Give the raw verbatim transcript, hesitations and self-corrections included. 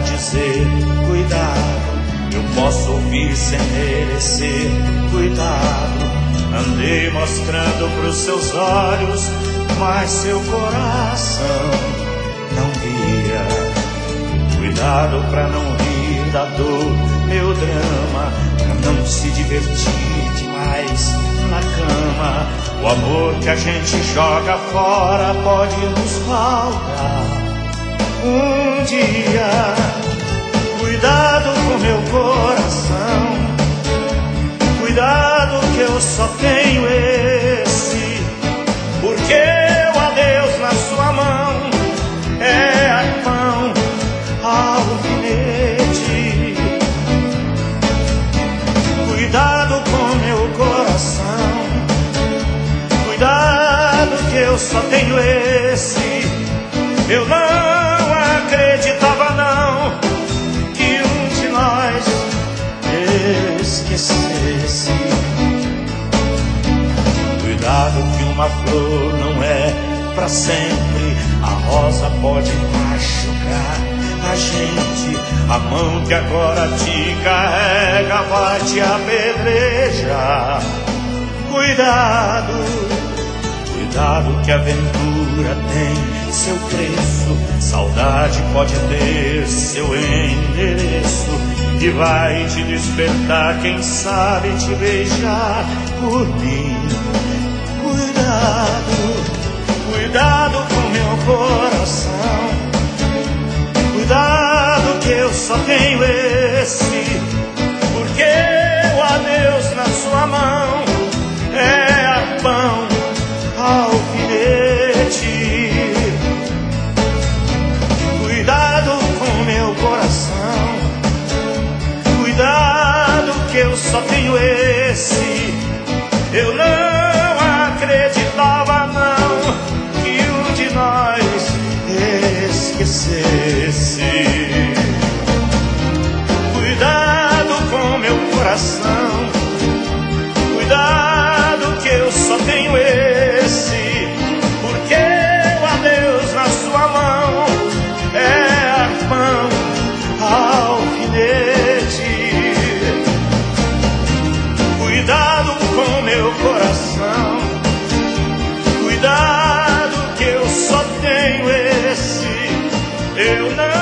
dizer cuidado, eu posso ouvir sem merecer cuidado. Andei mostrando pros seus olhos, mas seu coração não via. Cuidado pra não rir da dor, meu drama, pra não se divertir demais na cama. O amor que a gente joga fora pode nos faltar um dia. Cuidado com meu coração, cuidado que eu só tenho esse, porque o adeus na sua mão é arpão, alfinete. Cuidado com meu coração, cuidado que eu só tenho esse. Eu não acreditava não que um de nós esquecesse. Cuidado que uma flor não é pra sempre, a rosa pode machucar a gente. A mão que agora te carrega vai te apedrejar. Cuidado, cuidado que a aventura tem seu preço. Saudade pode ter seu endereço e vai te despertar, quem sabe te beijar por mim. Cuidado, cuidado com meu coração, cuidado que eu só tenho esse, porque o adeus na sua mão é arpão, alfinete. Cuidado com meu coração, cuidado que eu só tenho esse. Eu não acreditava não que um de nós esquecesse. Cuidado com meu coração, cuidado que eu só tenho esse, porque o adeus na sua mão é arpão, alfinete. Cuidado com meu coração, cuidado que eu só tenho esse. Eu não